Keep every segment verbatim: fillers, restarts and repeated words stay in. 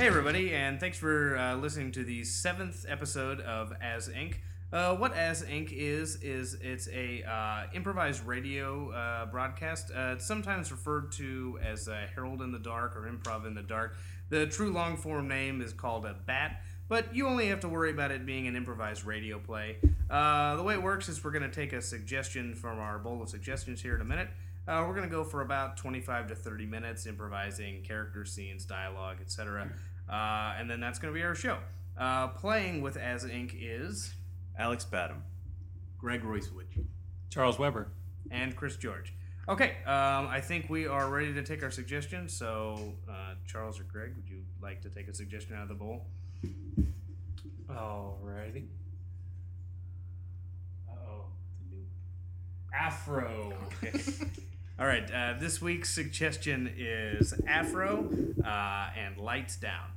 Hey everybody, and thanks for uh, listening to the seventh episode of As Inc. Uh, what As Inc. is is it's a uh, improvised radio uh, broadcast. Uh, it's sometimes referred to as uh, Herald in the Dark or Improv in the Dark. The true long form name is called a B A T, but you only have to worry about it being an improvised radio play. Uh, the way it works is we're going to take a suggestion from our bowl of suggestions here in a minute. Uh, we're going to go for about twenty-five to thirty minutes improvising characters, scenes, dialogue, et cetera. Uh, and then that's going to be our show. Uh, playing with As Inc. is Alex Badham, Greg Roycewicz, Charles Weber, and Chris George. Okay, um, I think we are ready to take our suggestions. So, uh, Charles or Greg, would you like to take a suggestion out of the bowl? Alrighty. Uh-oh. Afro. Okay. All right, uh, this week's suggestion is Afro uh, and Lights Down.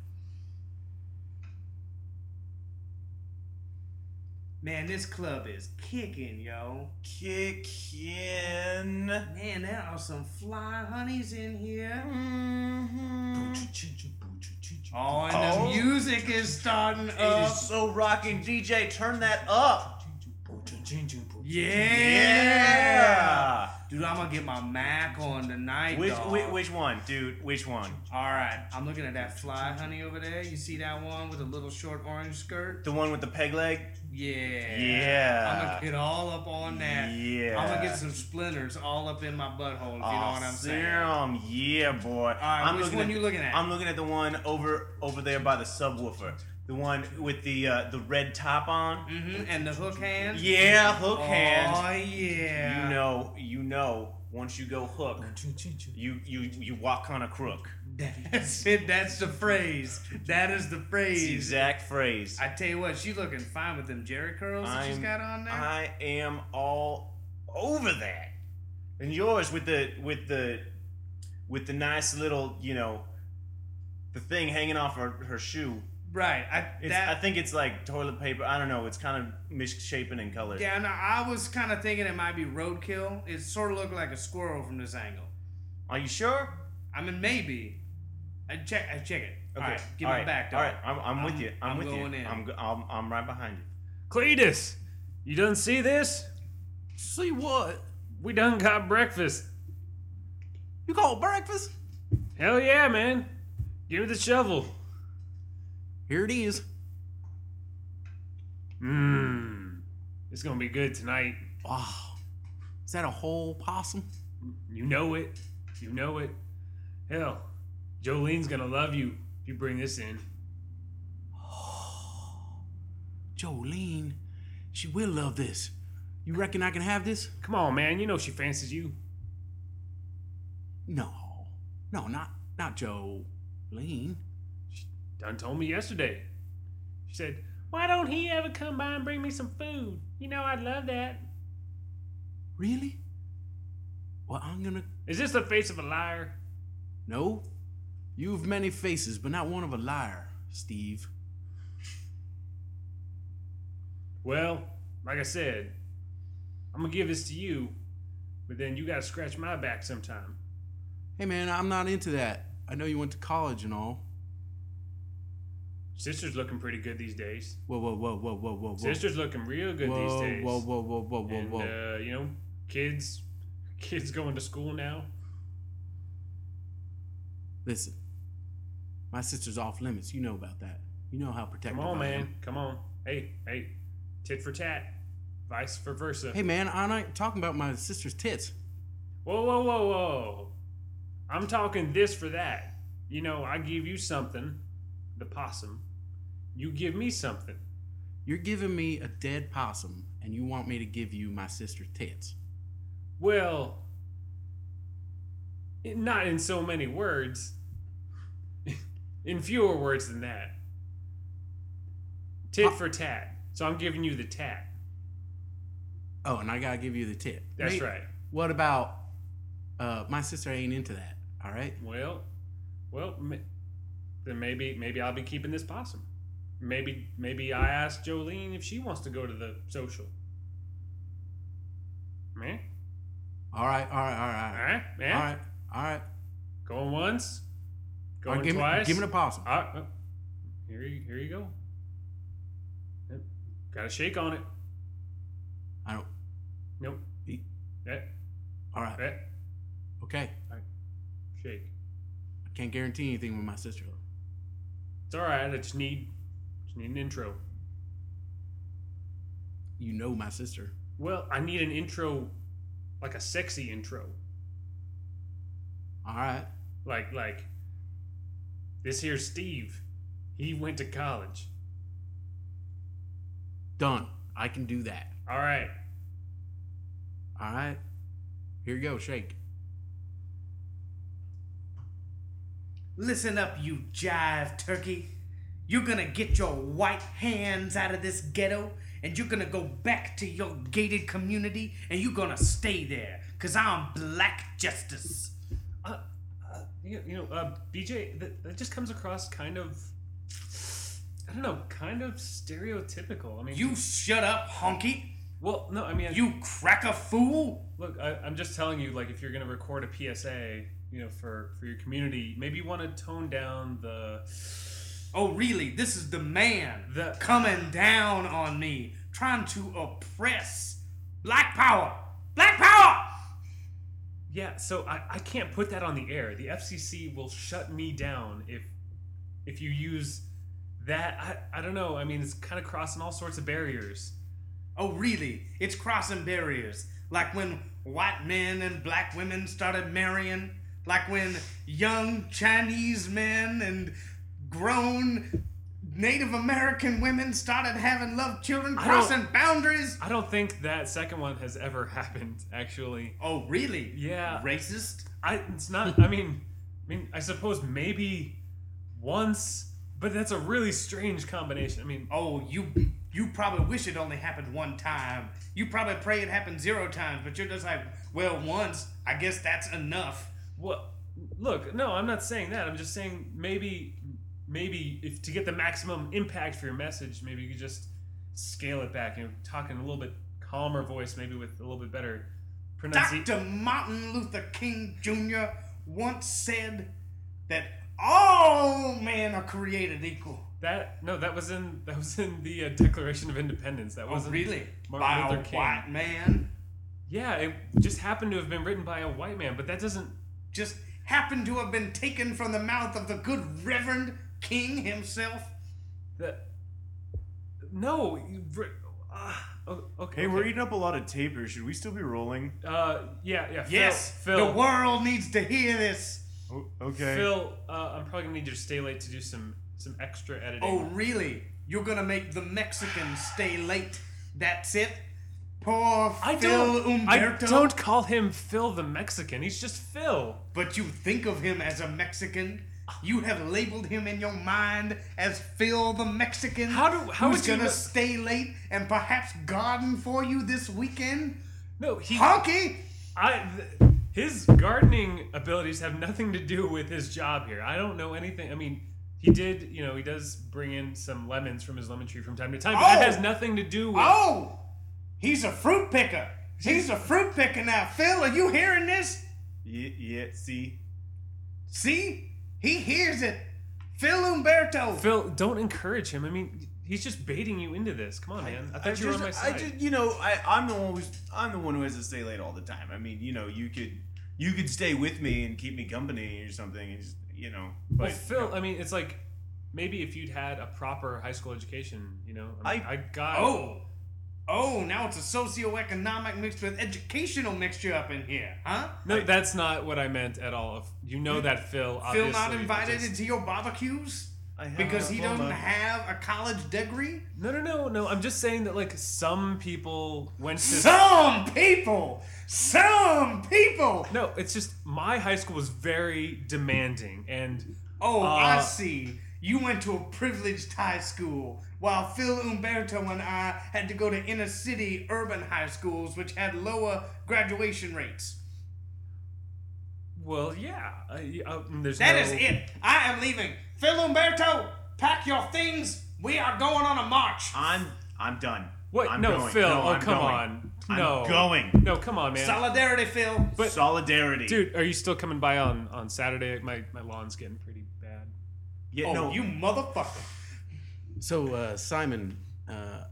Man, this club is kicking, yo. Kickin'. Man, there are some fly honeys in here. Mm-hmm. Oh, and Oh. the music is starting It up. is so rocking. D J, turn that up. Yeah. Yeah. Dude, I'm gonna get my Mac on tonight, Which, dog. which which one, dude? Which one? All right, I'm looking at that fly honey over there. You see that one with a little short orange skirt? The one with the peg leg? Yeah. Yeah. I'm gonna get all up on that. Yeah. I'm gonna get some splinters all up in my butthole, if you know what I'm saying. Awesome. Yeah, boy. All right, I'm which looking one at, you looking at? I'm looking at the one over over there by the subwoofer. The one with the uh, the red top on. Mm-hmm. And the hook hand? Yeah, hook hand. Oh, yeah. You know, you know, once you go hook, you you you walk on a crook. That's it. That's the phrase. That is the It's phrase. the exact phrase. I tell you what, she's looking fine with them Jerry curls that she's I'm- got on there. I am all over that. And yours with the with the with the nice little, you know, the thing hanging off her, her shoe. right. I, It's, that, I think it's like toilet paper. I don't know. It's kind of misshapen in color. Yeah, no, I was kind of thinking it might be roadkill. It sort of looked like a squirrel from this angle. Are you sure? I mean, maybe. I check. I check it. Okay. All right, give all me right. back, dog. All right. I'm, I'm with I'm- you. I'm, I'm with going you. in. I'm, go- I'm I'm right behind you. Cletus, you done see this? See what? We done got breakfast. You call breakfast? Hell yeah, man. Give me the shovel. Here it is. Mmm. It's gonna be good tonight. Wow. Is that a whole possum? You know it. You know it. Hell, Jolene's gonna love you if you bring this in. Jolene, she will love this. You reckon I can have this? Come on, man. You know she fancies you. No. No, not not Jolene. Done told me yesterday. She said, "Why don't he ever come by and bring me some food? You know I'd love that." Really? Well, I'm gonna... Is this the face of a liar? No. You've many faces, but not one of a liar, Steve. Well, like I said, I'm gonna give this to you, but then you gotta scratch my back sometime. Hey, man, I'm not into that. I know you went to college and all. Sister's looking pretty good these days. Whoa, whoa, whoa, whoa, whoa, whoa, whoa. Sister's looking real good whoa, these days. Whoa, whoa, whoa, whoa, whoa, and, whoa. Uh, you know, kids, kids going to school now. Listen, my sister's off limits. You know about that. You know how protective Come on, I am. man. Come on. Hey, hey, tit for tat, vice versa. Hey, man, I'm not talking about my sister's tits. Whoa, whoa, whoa, whoa. I'm talking this for that. You know, I give you something, the possum. You give me something. You're giving me a dead possum, and you want me to give you my sister's tits. Well, it- not in so many words. In fewer words than that. Tit Huh? for tat. So I'm giving you the tat. Oh, and I gotta give you the tit. That's May- right. What about, uh, my sister ain't into that, all right? Well, well, ma- then maybe maybe I'll be keeping this possum. Maybe maybe I ask Jolene if she wants to go to the social. Man, All right, all right, all all right. right, man. All right, all right. Going once, All going right, give, me, twice. give me the possum. All right, uh, here you here you go. Yep. Got a shake on it. I don't. Nope. He- Eh, All right. eh, Okay. shake. I can't guarantee anything with my sister. It's all right. I just need just need an intro. You know my sister. Well, I need an intro, like a sexy intro. All right. Like like this here Steve. He went to college. Done. I can do that. All right. All right. Here you go. Shake. Listen up, you jive turkey. You're gonna get your white hands out of this ghetto, and you're gonna go back to your gated community, and you're gonna stay there, cause I'm Black Justice. Uh, uh you, you know, uh, B J, that, that just comes across kind of, I don't know, kind of stereotypical. I mean, You shut up, honky. well, no, I mean, I, You cracker fool. look, I, I'm just telling you, like, if you're gonna record a P S A, you know, for for your community, maybe you want to tone down the Oh, really? This is the man the. coming down on me, trying to oppress. Black power. Black power. Yeah, so I, I can't put that on the air. The F C C will shut me down if if you use that. I, I don't know. I mean, it's kind of crossing all sorts of barriers. Oh, really? It's crossing barriers. Like when white men and black women started marrying. Like when young Chinese men and grown Native American women started having love children, I crossing boundaries. I don't think that second one has ever happened, actually. Oh, really? Yeah. Racist? I it's not I mean I mean I suppose maybe once, but that's a really strange combination. I mean, Oh, you you probably wish it only happened one time. You probably pray it happened zero times, but you're just like, well, once. I guess that's enough. well, look, no, I'm not saying that. I'm just saying maybe maybe if to get the maximum impact for your message, maybe you could just scale it back, you know, talk in a little bit calmer voice, maybe with a little bit better pronunciation. Doctor Martin Luther King Junior once said that all men are created equal. That no, that was in that was in the uh, Declaration of Independence. That Oh, wasn't really? Martin By Luther a King. white man? Yeah, it just happened to have been written by a white man, but that doesn't. Just happened to have been taken from the mouth of the good Reverend King himself? That no. you- Uh, oh, okay. Hey, we're okay. eating up a lot of tape here. Should we still be rolling? Uh, yeah, yeah. Phil, Yes, Phil. the world needs to hear this. Oh, okay. Phil, uh, I'm probably gonna need you to stay late to do some some extra editing. Oh, really? You're gonna make the Mexicans stay late? That's it? Poor I Phil don't. I Umberto? don't call him Phil the Mexican. He's just Phil. But you think of him as a Mexican? You have labeled him in your mind as Phil the Mexican? How do- how who's would you gonna know- stay late and perhaps garden for you this weekend? No, he. Honky! I. Th- his gardening abilities have nothing to do with his job here. I don't know anything. I mean, he did. You know, he does bring in some lemons from his lemon tree from time to time, but that Oh! has nothing to do with. Oh! He's a fruit picker. He's a fruit picker now. Phil, are you hearing this? Yeah, yeah, see? See? He hears it. Phil Umberto. Phil, don't encourage him. I mean, he's just baiting you into this. Come on, man. I thought you were on my just, side. I just, you know, I, I'm the one who's, I'm the one who has to stay late all the time. I mean, you know, you could, you could stay with me and keep me company or something. And just, you know, but Well, Phil, I mean, it's like maybe if you'd had a proper high school education, you know. I, mean, I- I got. Oh. Oh, now it's a socioeconomic mixed with educational mixture up in here, huh? No, that's not what I meant at all. If you know that Phil. Phil Obviously, not invited just- into your barbecues? I have Because a he diploma. doesn't have a college degree? No, no, no, no. I'm just saying that like some people went to. Some people! Some people! No, it's just my high school was very demanding, and Oh, I Uh, see. You went to a privileged high school, while Phil Umberto and I had to go to inner city urban high schools, which had lower graduation rates. well, yeah. I, I, there's That no, is it. I am leaving. Phil Umberto, pack your things. We are going on a march. I'm, I'm done. What? I'm no, going. Phil. No, oh, I'm come going. on. I'm No. going. No, come on, man. Solidarity, Phil. But- Solidarity. Dude, are you still coming by on, on Saturday? My my lawn's getting pretty bad. Yeah, Oh, no. you motherfucker. So, uh, Simon, uh,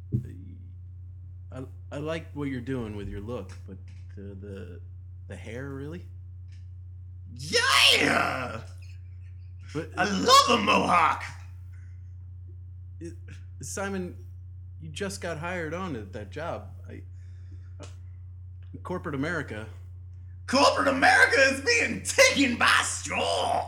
I, I like what you're doing with your look, but uh, the the hair, really? Yeah! But I love a mohawk! it, Simon, you just got hired on at that job. I, in corporate America. Corporate America is being taken by storm!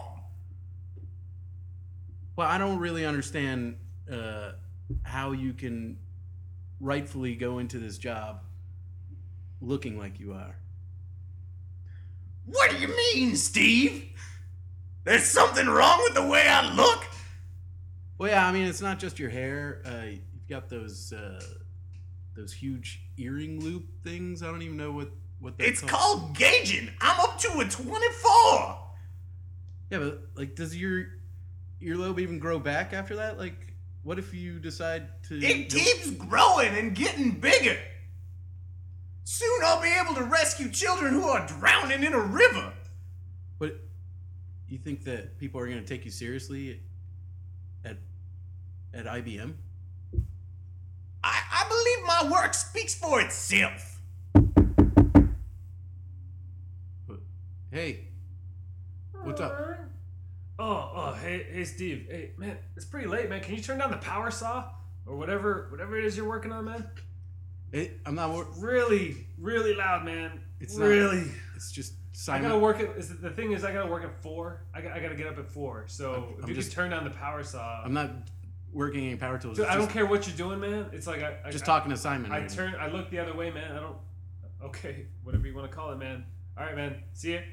Well, I don't really understand uh, how you can rightfully go into this job looking like you are. What do you mean, Steve? There's something wrong with the way I look? Well, yeah, I mean, it's not just your hair. Uh, you've got those uh, those huge earring loop things. I don't even know what what they're It's called gauging. I'm up to a twenty-four. Yeah, but like, does your earlobe even grow back after that? Like, what if you decide to? It keeps growing and getting bigger. Soon I'll be able to rescue children who are drowning in a river. But you think that people are going to take you seriously at at I B M? I, I believe my work speaks for itself. But, hey, what's up? Oh, oh, hey, hey, Steve. Hey, man, it's pretty late, man. Can you turn down the power saw or whatever, whatever it is you're working on, man? It, I'm not. wor- Really, really loud, man. It's not- really. It's just I Simon. gotta work at. Is it, the thing is, I gotta work at four. I, got, I gotta get up at four. So I'm- if I'm you just- could turn down the power saw. I'm not working any power tools. Dude, It's I don't just, care what you're doing, man. It's like I. I Just I, talking to Simon. I right now. turn. I look the other way, man. I don't. Okay, whatever you want to call it, man. All right, man. See ya.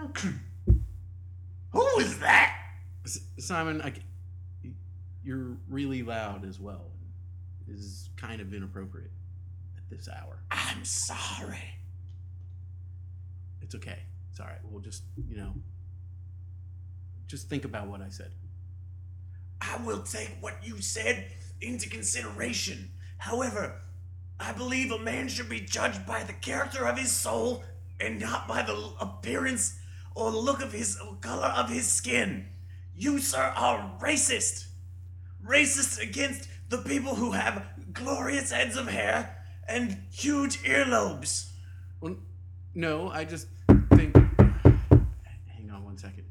Who is that? S- Simon, I, c- you're really loud as well. This is kind of inappropriate at this hour. I'm sorry. It's okay. It's all right. We'll just, you know, just think about what I said. I will take what you said into consideration. However, I believe a man should be judged by the character of his soul and not by the appearance or look of his or color of his skin. You, sir, are racist. Racist against the people who have glorious heads of hair and huge earlobes. Well, no, I just think. Hang on one second.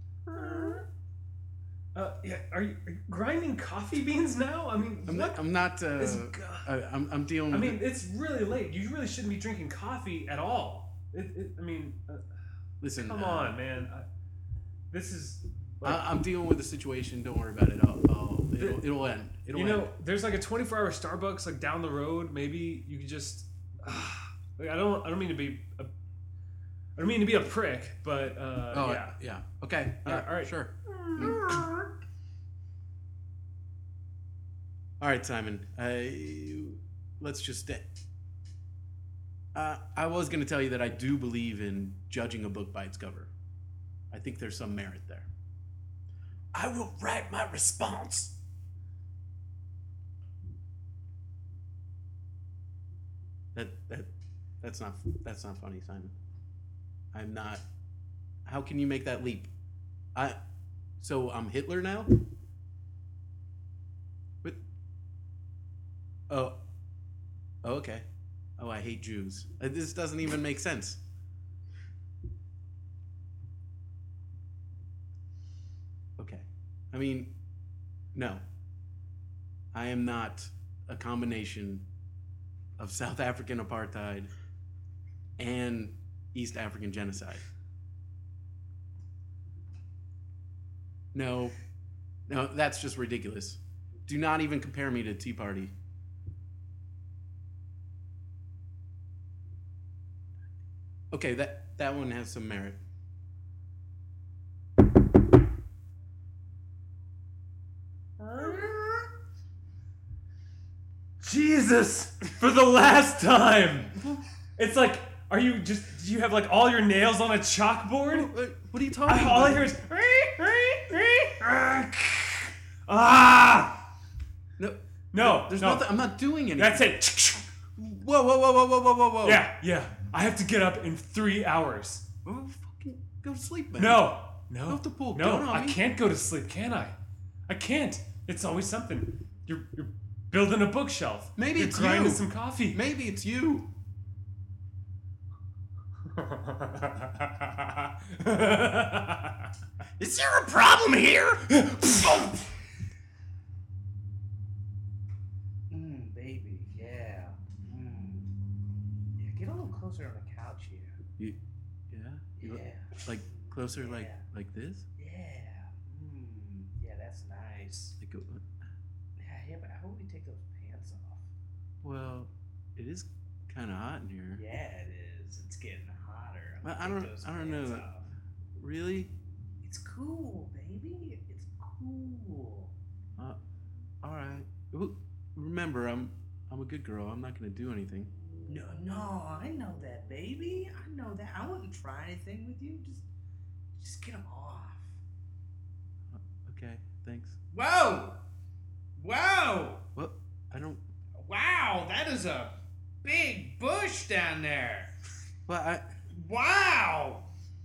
Uh, yeah. Are you, are you grinding coffee beans now? I mean, I'm what? not. I'm not. Uh, is- I, I'm, I'm dealing I with. mean, it's really late. You really shouldn't be drinking coffee at all. It, it, I mean, uh, listen. come uh, on, man. I, this is. Like, I, I'm dealing with the situation. Don't worry about it. I'll, I'll, it'll, it'll end. It'll you know, end. there's like a twenty-four hour Starbucks like down the road. Maybe you could just. Uh, like, I don't. I don't mean to be. A, I don't mean to be a prick, but uh, Oh yeah. yeah. Okay. All Yeah. right, all right. Sure. Mm. All right, Simon. I let's just. Uh, I was going to tell you that I do believe in judging a book by its cover. I think there's some merit there. I will write my response. That that that's not that's not funny, Simon. I'm not. How can you make that leap? I. So I'm Hitler now. But. Oh. Oh, okay. Oh, I hate Jews. Uh, This doesn't even make sense. Okay. I mean, no. I am not a combination of South African apartheid and East African genocide. No, no, that's just ridiculous. Do not even compare me to Tea Party. Okay, that, that one has some merit. Jesus, for the last time. It's like, are you just? Do you have like all your nails on a chalkboard? What, what are you talking I, about? all I hear is ah. No, No, there's no. nothing. I'm not doing anything. That's it. Whoa, whoa, whoa, whoa, whoa, whoa, whoa, whoa. Yeah, yeah. I have to get up in three hours. Oh, fucking go to sleep, man. No, no. Go to the pool. No, Don't on I me. can't go to sleep, can I? I can't. It's always something. You're, you're building a bookshelf. Maybe you're it's grinding you. some coffee. Maybe it's you. Is there a problem here? Mm, baby, yeah. Mm. Yeah, get a little closer on the couch here. You, yeah. You look- Yeah. Like closer, like Yeah. like this. Yeah. Mm. Yeah, that's nice. Like, uh, Yeah, yeah, but how would we take those pants off? well, it is kind of hot in here. Yeah, it is. It's getting hotter. I'm Well, gonna I take don't- those I don't pants know. off. Really? It's cool, baby. It's cool. Uh, all right. Well, remember, I'm I'm a good girl. I'm not gonna do anything. No, no, I know that, baby. I know that. I wouldn't try anything with you. Just, just get them off. Okay. Thanks. Whoa! Whoa! What? I don't. Wow, that is a big bush down there. Well, I. Wow!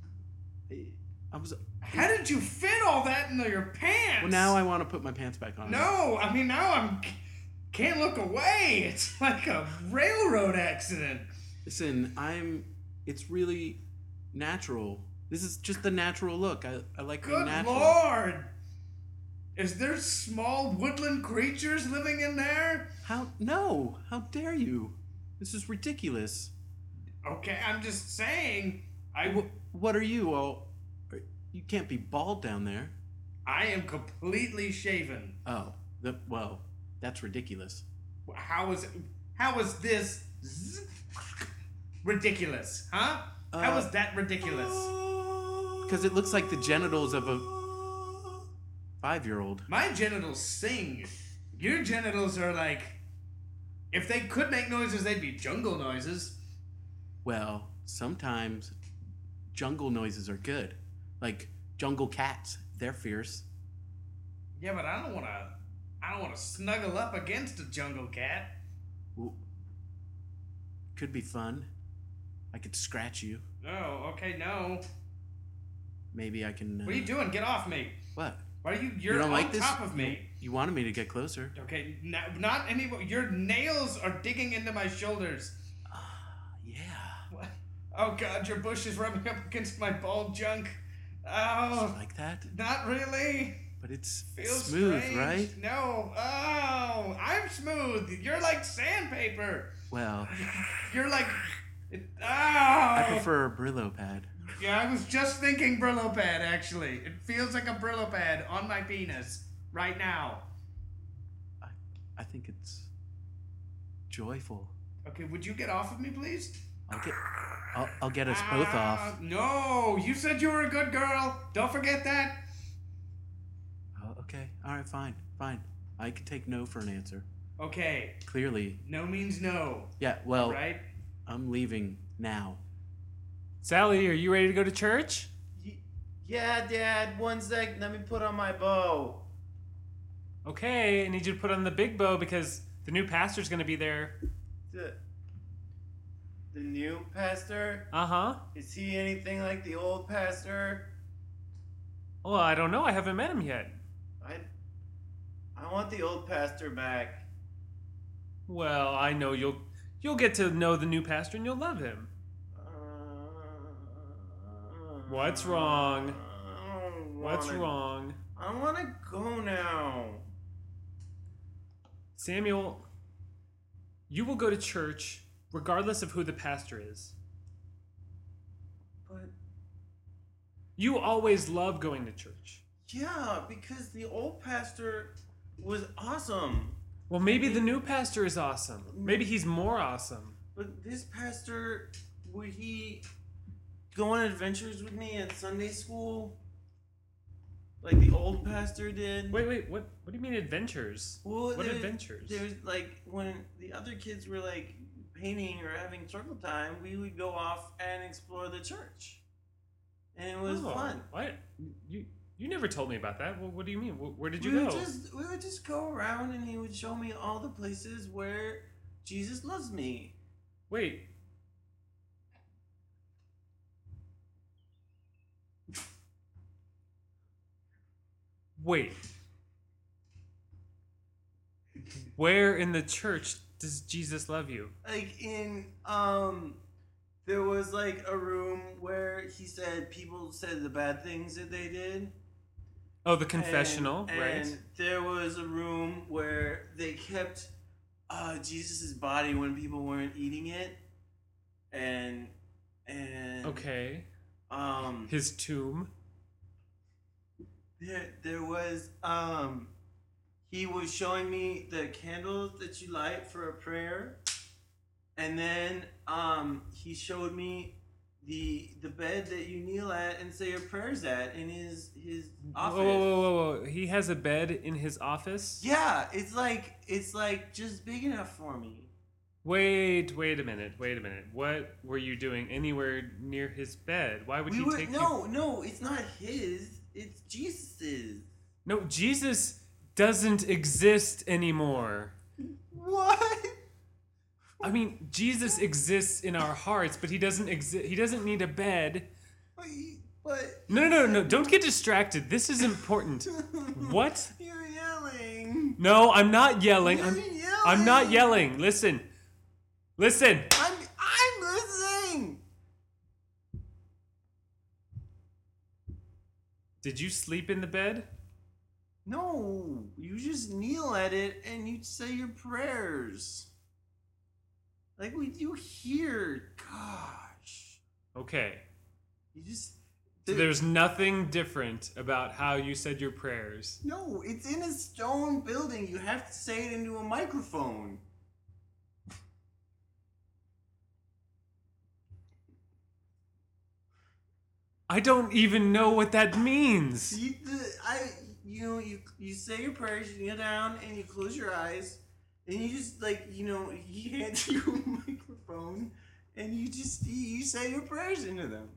I was. How did you fit all that into your pants? Well, now I want to put my pants back on. No, I mean now I'm can't look away. It's like a railroad accident. Listen, I'm. It's really natural. This is just the natural look. I, I like being Good natural. Lord! Is there small woodland creatures living in there? How? No! How dare you? This is ridiculous. Okay, I'm just saying. I Wh- what are you? Well, you can't be bald down there. I am completely shaven. Oh, the, well, that's ridiculous. How is how is this z- ridiculous? Huh? How Uh, is that ridiculous? Because it looks like the genitals of a five-year-old. My genitals sing. Your genitals are like, if they could make noises, they'd be jungle noises. Well, sometimes jungle noises are good. Like jungle cats. They're fierce. Yeah, but I don't want to. I don't want to snuggle up against a jungle cat. Ooh. Could be fun. I could scratch you. Oh, okay, no. Maybe I can. Uh, What are you doing? Get off me. What? Why are you? You're you don't on like this? top of me. You wanted me to get closer. Okay, no, not anymore. Your nails are digging into my shoulders. Yeah. What? Oh God, your bush is rubbing up against my bald junk. Oh, Like that? not really. But it's Feels smooth, strange. right? No. Oh, I'm smooth. You're like sandpaper. Well, You're like. It, oh. I prefer a Brillo pad. Yeah, I was just thinking Brillo pad. Actually, it feels like a Brillo pad on my penis right now. I, I think it's joyful. Okay, would you get off of me, please? I'll get, I'll, I'll get us both off. Ah, No, you said you were a good girl. Don't forget that. Oh, okay. All right. Fine. Fine. I can take no for an answer. Okay, Clearly. no means no, Yeah. Well, right? I'm leaving now. Sally, are you ready to go to church? Y- Yeah, Dad, one sec. Let me put on my bow. Okay, I need you to put on the big bow because the new pastor's going to be there. The, the new pastor? Uh huh. Is he anything like the old pastor? Well, I don't know. I haven't met him yet. I, I want the old pastor back. Well, I know you'll you'll get to know the new pastor and you'll love him. What's wrong? I don't What's wanna- wrong? I want to go now. Samuel, you will go to church regardless of who the pastor is. But You always love going to church. yeah, because the old pastor was awesome. Well, maybe the new pastor is awesome. Maybe he's more awesome. But this pastor, would he go on adventures with me at Sunday school? Like the old pastor did? Wait, wait, what what do you mean adventures? Well, What there- adventures? There's like when the other kids were like painting or having circle time, we would go off and explore the church. And it was Oh, fun. What? You you never told me about that. Well, what do you mean? Wh- Where did you we go? would just we would just go around and he would show me all the places where Jesus loves me. Wait. Wait. where in the church does Jesus love you? Like in um, there was like a room where he said people said the bad things that they did. Oh, the confessional, and, right? And there was a room where they kept uh, Jesus' body when people weren't eating it, and and Okay. um, His tomb. there there was um, he was showing me the candles that you light for a prayer, and then um, he showed me the the bed that you kneel at and say your prayers at in his his office. Whoa, whoa, whoa, whoa! He has a bed in his office. Yeah, it's like it's like just big enough for me. Wait, wait a minute, wait a minute. What were you doing anywhere near his bed? Why would We he were take you? no, no, it's not his. It's Jesus's. No, Jesus doesn't exist anymore. What? I mean, Jesus exists in our hearts, but he doesn't exist. He doesn't need a bed. But he- but No, no, no, no! Don't get distracted. This is important. What? You're yelling. No, I'm not yelling. You're I'm, yelling. I'm not yelling. Listen, listen. I'm I'm listening. Did you sleep in the bed? No, you just kneel at it and you say your prayers. Like we do here. Gosh. Okay. You just. So there's nothing different about how you said your prayers. No, it's in a stone building. You have to say it into a microphone. I don't even know what that means. You, the, I, you know, you you say your prayers, you kneel down, and you close your eyes, and you just like, you know, he hands you a microphone, and you just you say your prayers into them.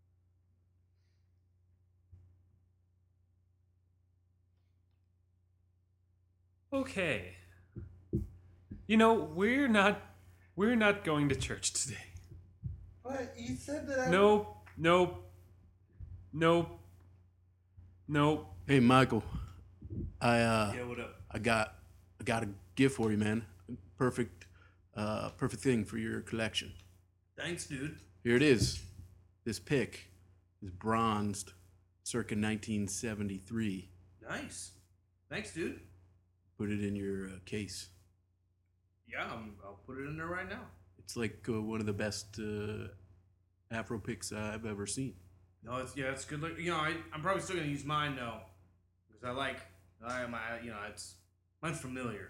Okay. You know, we're not we're not going to church today. But you said that I. Nope. Nope. Nope. Nope. Hey, Michael. I uh, Yeah, what up? I got I got a gift for you, man. Perfect, uh, perfect thing for your collection. Thanks, dude. Here it is. This pick is bronzed, circa nineteen seventy-three. Nice. Thanks, dude. Put it in your uh, case. Yeah, I'm, I'll put it in there right now. It's like uh, one of the best uh, Afro picks I've ever seen. No, it's yeah, it's good. Look, you know, I, I'm probably still gonna use mine though, because I like, I my, you know, it's mine's familiar.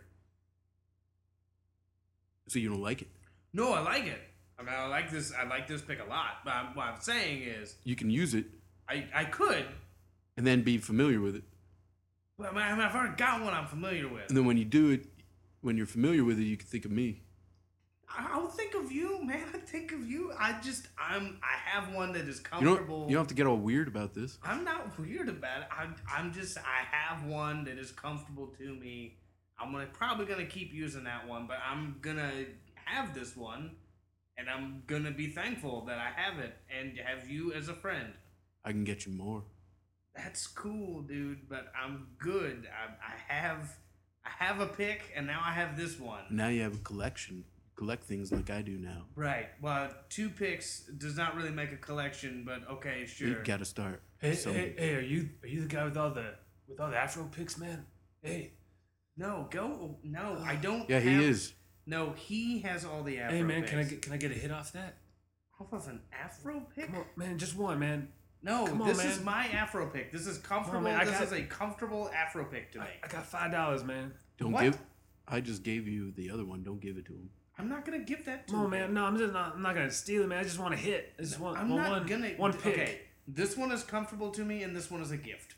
So you don't like it? No, I like it. I mean, I like this. I like this pick a lot. But I'm, what I'm saying is, You can use it I, I could, and then be familiar with it. but I mean, I've already got one I'm familiar with. And then when you do it, when you're familiar with it, you can think of me. I, I'll think of you, man. I think of you. I just, I'm, I have one that is You comfortable. don't, you don't have to get all weird about this. I'm not weird about it. I'm, I'm just, I have one that is comfortable to me. I'm gonna probably gonna keep using that one, but I'm gonna have this one, and I'm gonna be thankful that I have it and have you as a friend. I can get you more. That's cool, dude. But I'm good. I, I have, I have a pick, and now I have this one. Now you have a collection. Collect things like I do now. Right. Well, two picks does not really make a collection, but okay, sure. You gotta start. Hey, somewhere. hey, hey, are you are you the guy with all the with all the Afro picks, man? Hey, No, go. No, I don't. Yeah, he have- is. No, he has all the Afro hey, man, can I picks. get can I get a hit off that? Off of an Afro pick? Come on, man, just one, man. No, Come on, this is man. my Afro pick. This is comfortable. man, I this got- is a comfortable Afro pick to me. I, I got five dollars, man. Don't What? give. I just gave you the other one. Don't give it to him. I'm not gonna give that to Come on, him. man. No, I'm just not. I'm not gonna steal it, man. I just want to hit. I just want. I'm one, not one- gonna. one pick. Okay, this one is comfortable to me, and this one is a gift.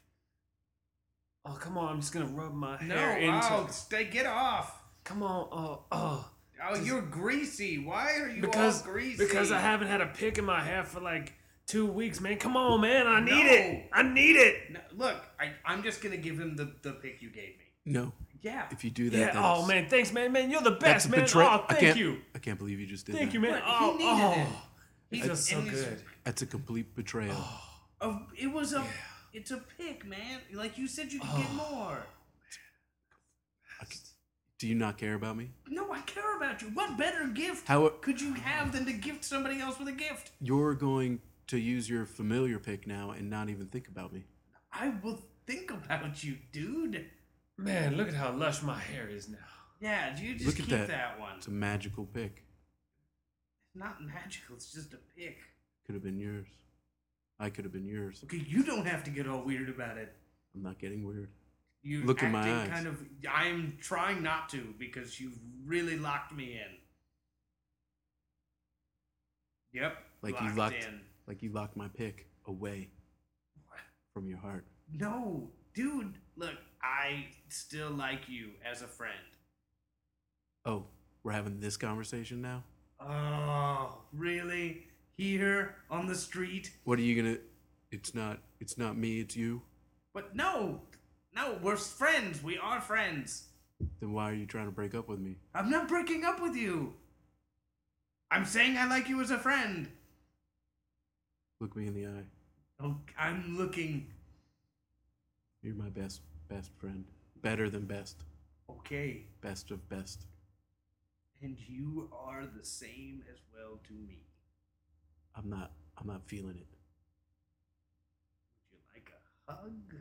Oh, come on. I'm just gonna rub my No, hair into. oh, stay, get off. Come on. Oh, oh. Oh, Just- you're greasy. Why are you Because all greasy? because I haven't had a pick in my hair for like two weeks, man. Come on, man. I need No. it. I need it. No, look, I, I'm just gonna give him the, the pick you gave me. No. Yeah. If you do that, Yeah. that's, Oh man. Thanks, man. Man, you're the that's best, a man. betray- Oh, I thank can't- you. I can't believe you just did Thank that. you, man. But he Oh, needed oh. it. It He- feels so and he's- good. That's a complete betrayal. Oh, it was a. It's a pick, man. Like you said, you could get Oh. more. I can, Do you not care about me? No, I care about you. What better gift How could you have than to gift somebody else with a gift? you're going to use your familiar pick now and not even think about me? I will think about you, dude. Man, look at how lush my hair is now. Yeah, you just Look at keep that. that one. It's a magical pick. It's not magical, it's just a pick. Could have been yours. I could have been yours. Okay, you don't have to get all weird about it. I'm not getting weird. You Look in acting my eyes. kind of. I'm trying not to because you've really locked me in. Yep. Like locked you locked, in. like you locked my pick away from your heart. No, dude. Look, I still like you as a friend. Oh, we're having this conversation now? Oh, really? Here on the street? What are you gonna? It's not. It's not me. It's you. But no, no, we're friends. We are friends. Then why are you trying to break up with me? I'm not breaking up with you. I'm saying I like you as a friend. Look me in the eye. Oh, I'm looking. You're my best, best friend. Better than best. Okay. Best of best. And you are the same as well to me. I'm not. I'm not feeling it. Would you like a hug?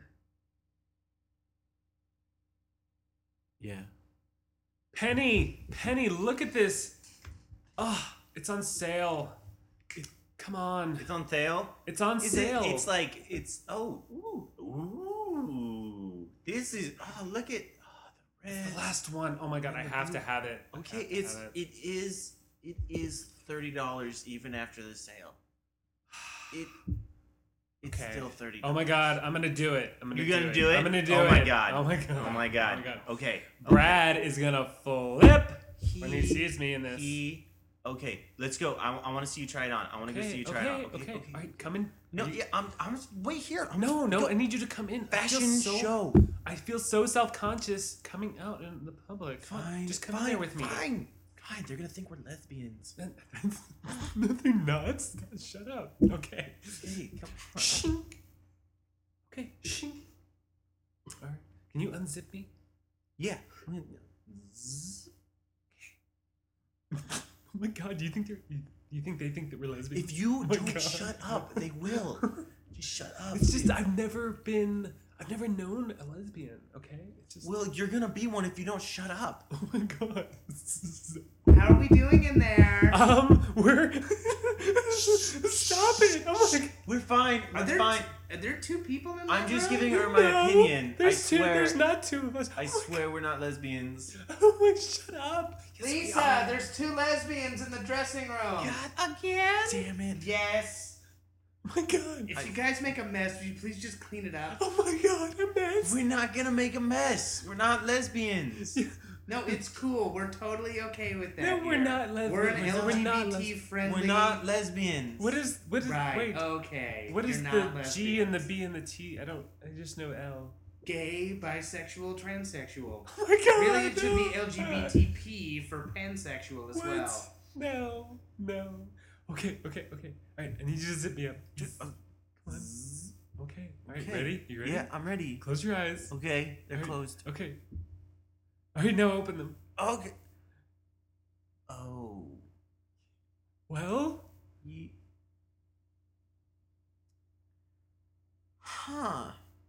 Yeah. Penny, Penny, look at this. Oh, it's on sale. It, come on, It's on sale. it's on Is sale. it? It's like it's. Oh, ooh, ooh. This is. Oh, look at. Oh, the red. the last one. Oh my god, I have to have it. I Okay, have to it's have it is it is thirty dollars even after the sale. It it's Okay. still thirty. Oh my god, I'm gonna do it. I'm gonna You're do gonna it. do it? I'm gonna do Oh it. my god. Oh my god. Oh my god. Oh my god. Okay. Brad is gonna flip when he He- sees me in this. He. Okay, let's go. I, I want to see you try it on. I want to go see okay, you try okay, it on. okay, All right, come in. No, You- yeah, I'm. I'm. Wait here. I'm No, no, go- I need you to come in. I feel Fashion so- show. I feel so self-conscious coming out in the public. Come on, Fine. just come fine, in there with me. Fine. Fine. They're gonna think we're lesbians. Nothing nuts. Shut up. Okay. Hey, come on. Shink. Okay. Shink. All right. Can you unzip me? Yeah. Oh my god. Do you think they're? You, do you think they think that we're lesbians? If you Oh my don't God. shut up, they will. Just shut up. It's just I've never been. I've never known a lesbian. Okay. It's just. Well, you're gonna be one if you don't shut up. Oh my god. How are we doing in there? Um, we're. Stop it! Oh my god. We're fine. Are We're there, fine. are there two people in there? I'm just room? giving her my No, opinion. There's I two. swear. There's not two of us. I Oh my swear we're not lesbians. God. Oh my! Shut up. Lisa, there's two lesbians in the dressing room. again? Damn it. Yes. Oh my god. If you guys make a mess, will you please just clean it up? Oh my god, a mess. We're not gonna make a mess. We're not lesbians. No, it's cool. We're totally okay with that. No, we're here. not lesbians. We're an We're L G B T not les- friendly. We're not lesbians. What is what is Right. wait? Okay. What is You're the not G and the lesbians. B and the T? I don't. I just know L. Gay, bisexual, transsexual. Oh my god. Really, it should no. be L G B T P for pansexual as What? well. No, no. Okay, okay, okay. All right, I need you to zip me up. Just- uh, Come on. Okay. All right, Okay. ready? You ready? Yeah, I'm ready. Close your eyes. Okay, they're Alright. closed. Okay. All right, now open them. Okay. Oh. Well, Ye- Huh.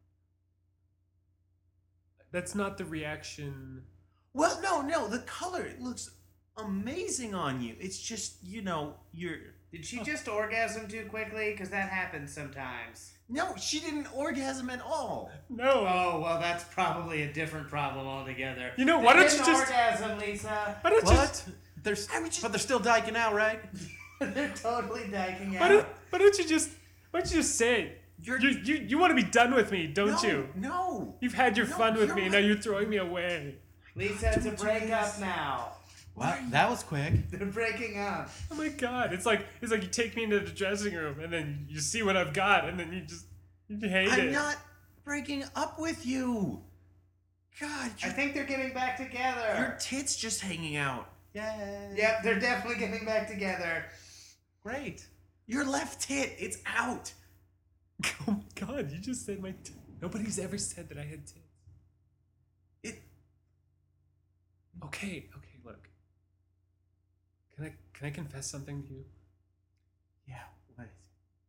that's not the reaction. Well, no, no. The color it looks amazing on you. It's just, you know, you're. Did she just orgasm too quickly? Because that happens sometimes. No, she didn't orgasm at all. No. Oh, well, that's probably a different problem altogether. You know, why don't They you didn't just- orgasm, Lisa? Why don't you? What? They're, I was just- but they're still diking out, right? They're totally dyking Why don't, out. why don't you just? Why don't you just say it? You're. You you you want to be done with me, don't no, you? No. You've had your No, fun with you're me, and right. now you're throwing me away. Lisa, it's a Don't do breakup this. now. Wow, that was quick. They're breaking up. Oh my god! It's like it's like you take me into the dressing room, and then you see what I've got, and then you just you hate I'm it. not breaking up with you. God, I your, think they're getting back together. your tits just hanging out. Yay. Yep, they're definitely getting back together. Great. Your left tit, it's out. Oh my god! You just said my. T- Nobody's ever said that I had tits. It. Okay. Okay, okay, look. Can I can I confess something to you? Yeah, what is it?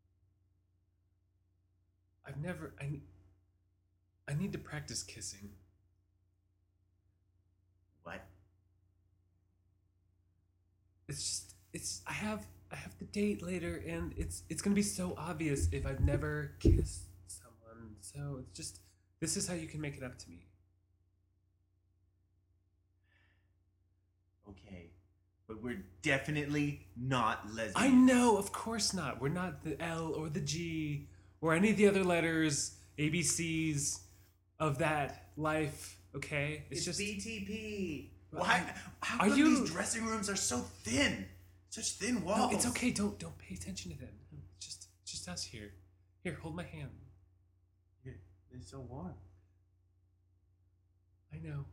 I've never I I need to practice kissing. What? It's just it's I have I have the date later and it's it's gonna be so obvious if I've never kissed someone. So it's just this is how you can make it up to me. Okay, but we're definitely not lesbians. I know, of course not. We're not the L or the G or any of the other letters, A B Cs of that life, okay? It's, just B T P. Why? How Are come you- these dressing rooms are so thin? Such thin No, walls. it's okay. Don't don't pay attention to them. It's just it's just us here. Here, hold my hand. Yeah, they're so warm. I know.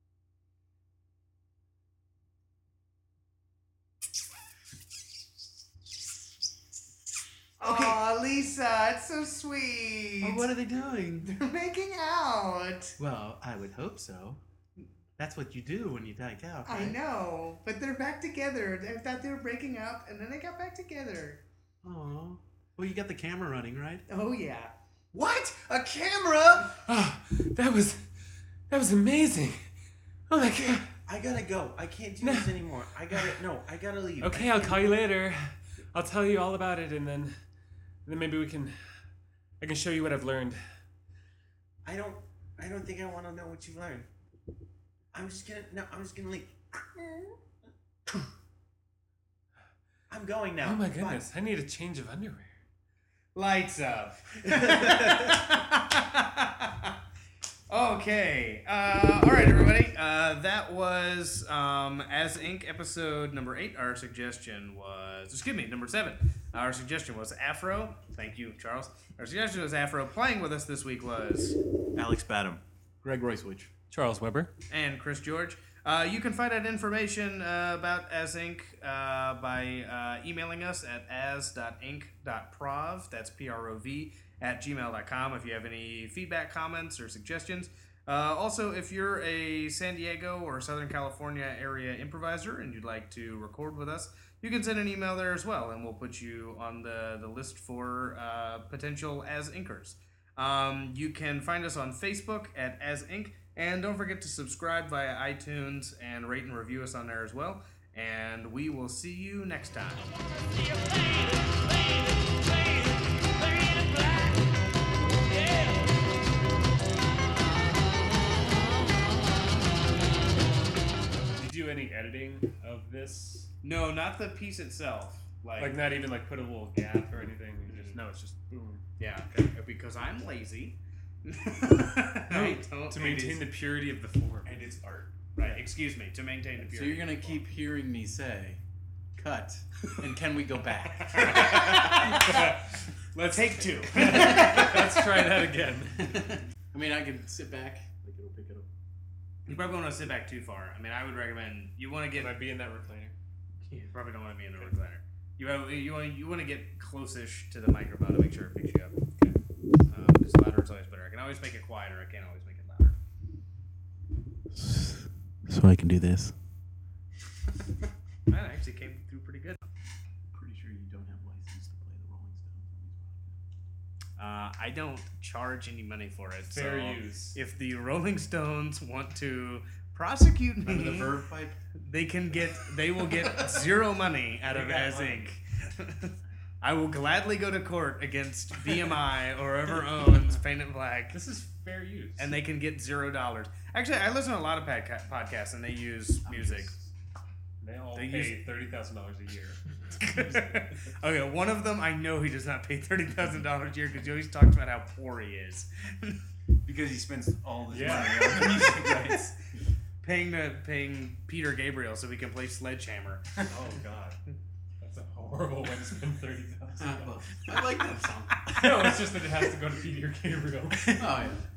Okay. Aw, Lisa, it's so sweet. Oh, what are they doing? They're making out. Well, I would hope so. That's what you do when you make out. I right? know, but they're back together. I thought they were breaking up, and then they got back together. Oh. Well, you got the camera running, right? Oh yeah. What? A camera? Oh, that was that was amazing. Oh my god. I gotta go. I can't do No. this anymore. I gotta no. I gotta leave. Okay, I I'll can't- call you later. I'll tell you all about it, and then then maybe we can I can show you what I've learned. I don't. I don't think I want to know what you learned. I'm just gonna. No, I'm just gonna leave. I'm going now. Oh my Bye. goodness, I need a change of underwear. Lights up. Okay. Uh, all right, everybody. Uh, that was um, As Inc. episode number eight. Our suggestion was, excuse me, number seven. Our suggestion was Afro. Thank you, Charles. Our suggestion was Afro. Playing with us this week was Alex Badham. Greg Royswich. Charles Weber. and Chris George. Uh, you can find out information uh, about As Inc. Uh, by uh, emailing us at as dot inc dot prov. That's P R O V at gmail dot com if you have any feedback, comments, or suggestions. Uh, also, if you're a San Diego or Southern California area improviser and you'd like to record with us, you can send an email there as well, and we'll put you on the, the list for uh, potential As Inkers. Um, you can find us on Facebook at As Inc. And don't forget to subscribe via iTunes and rate and review us on there as well. And we will see you next time. Did you do any editing of this? No, not the piece itself. Like, Like not even like put a little gap or anything. You just no, it's just boom. yeah, because I'm lazy. No, I don't- to it maintain is- the purity of the form. and it's art. Right, excuse me, to maintain the So purity. you're gonna keep hearing me say, "Cut," and can we go back? Let's Take two. Let's try that again. I mean, I can sit back. Like it'll pick it up. You probably want to sit back too far. I mean, I would recommend you want to get. Can I be in that recliner? You probably don't want to be in the recliner. You have, you want you want to get close-ish to the microphone to make sure it picks you up. Okay. Um, because louder is always better. I can always make it quieter. I can't always make it louder. So I can do this. That actually came through pretty good. Pretty sure you don't have license to play the Rolling Stones on these podcasts. Uh, I don't charge any money for it. Fair so use. If the Rolling Stones want to prosecute me, Remember the verb pipe? they can get. They will get zero money out of They got As money. Inc. I will gladly go to court against B M I or whoever owns Paint It Black, This is fair use. and they can get zero dollars. Actually, I listen to a lot of podca- podcasts, and they use music. they all they pay use- thirty thousand dollars a year. Okay, one of them I know he does not pay thirty thousand dollars a year because he always talks about how poor he is. Because he spends all this Yeah. money on music rights. paying the paying Peter Gabriel so we can play Sledgehammer. Oh God, that's a horrible way to spend thirty thousand Uh, dollars. well, I like that song. No, it's just that it has to go to Peter Gabriel. Oh yeah.